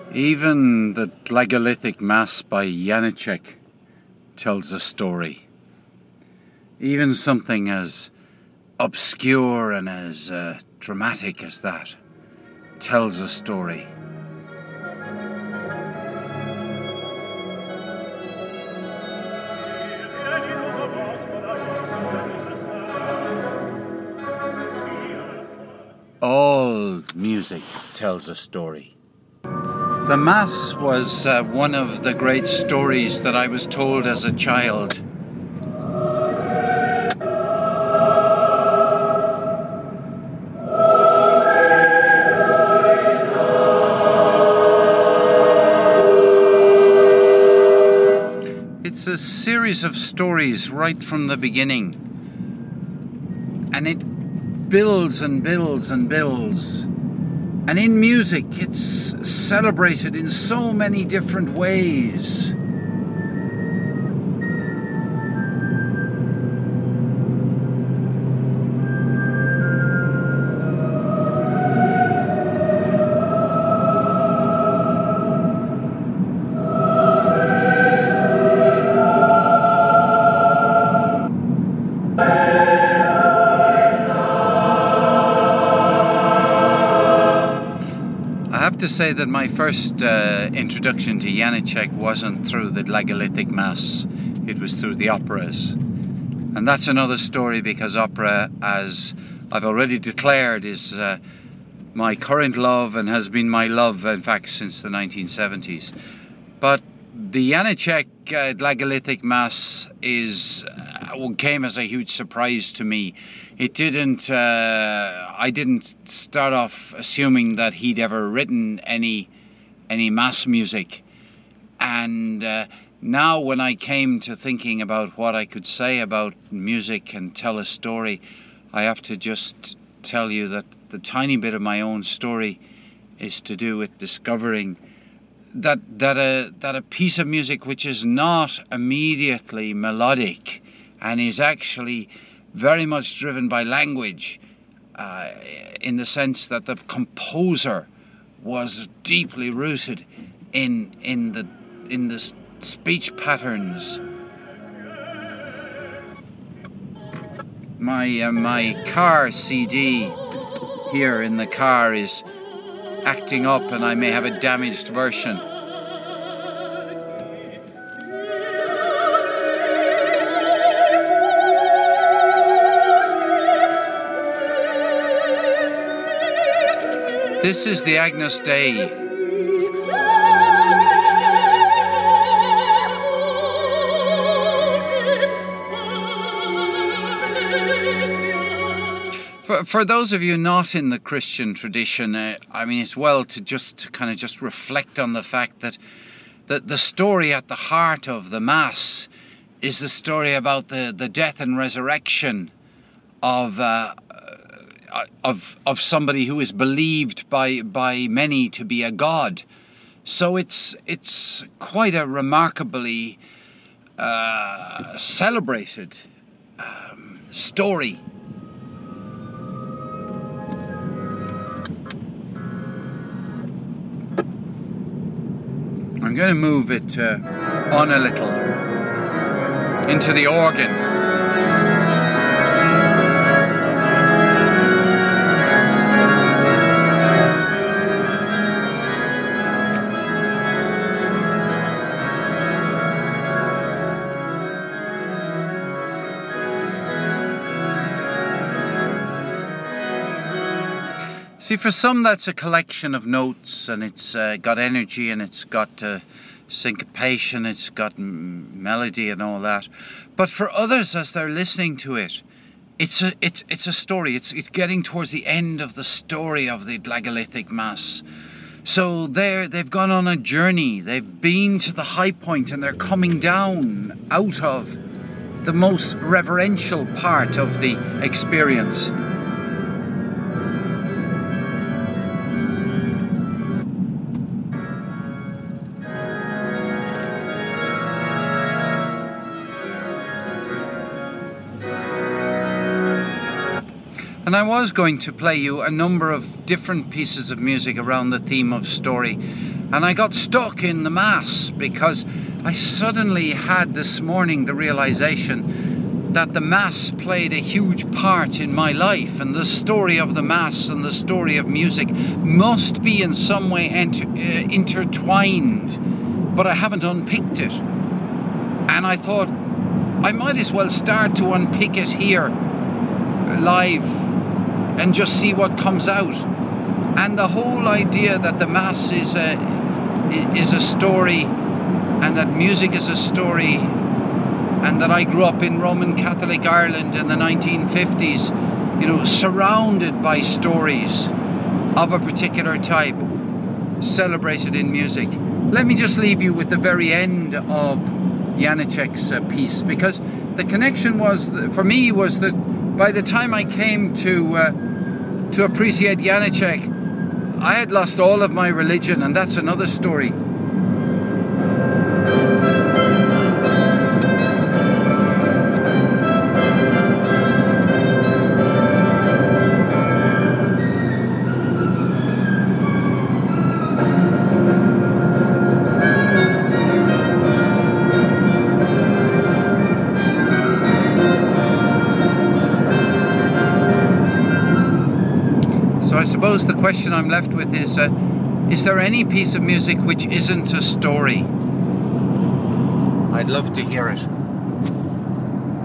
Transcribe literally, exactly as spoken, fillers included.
Even the Glagolithic Mass by Janacek tells a story. Even something as obscure and as uh, dramatic as that tells a story. All music tells a story. The Mass was uh, one of the great stories that I was told as a child. It's a series of stories right from the beginning, and it builds and builds and builds. And in music, it's celebrated in so many different ways. I have to say that my first uh, introduction to Janacek wasn't through the Glagolithic Mass, it was through the operas. And that's another story, because opera, as I've already declared, is uh, my current love and has been my love, in fact, since the nineteen seventies. But the Janacek uh, Glagolithic Mass is uh, came as a huge surprise to me. It didn't. Uh, I didn't start off assuming that he'd ever written any any mass music, and uh, now when I came to thinking about what I could say about music and tell a story, I have to just tell you that the tiny bit of my own story is to do with discovering that that a that a piece of music which is not immediately melodic and is actually very much driven by language, uh, in the sense that the composer was deeply rooted in in the in the speech patterns. My uh, my car C D here in the car is acting up, and I may have a damaged version. This is the Agnus Dei. For, for those of you not in the Christian tradition, uh, I mean, it's well to just to kind of just reflect on the fact that the, the story at the heart of the Mass is the story about the, the death and resurrection of uh, of of somebody who is believed by by many to be a god. So it's it's quite a remarkably uh, celebrated um, story. I'm going to move it uh, on a little into the organ. See, for some that's a collection of notes, and it's uh, got energy, and it's got uh, syncopation, it's got m melody and all that. But for others, as they're listening to it, it's a it's it's a story. It's it's getting towards the end of the story of the Glagolithic Mass. So they're they've gone on a journey. They've been to the high point, and they're coming down out of the most reverential part of the experience. And I was going to play you a number of different pieces of music around the theme of story. And I got stuck in the Mass because I suddenly had this morning the realization that the Mass played a huge part in my life, and the story of the Mass and the story of music must be in some way enter, uh, intertwined, but I haven't unpicked it. And I thought I might as well start to unpick it here live and just see what comes out. And the whole idea that the Mass is a, is a story, and that music is a story, and that I grew up in Roman Catholic Ireland in the nineteen fifties, you know, surrounded by stories of a particular type, celebrated in music. Let me just leave you with the very end of Janacek's uh, piece, because the connection was, for me, was that by the time I came to uh, to appreciate Janacek, I had lost all of my religion, and that's another story. So I suppose the question I'm left with is, uh, is there any piece of music which isn't a story? I'd love to hear it.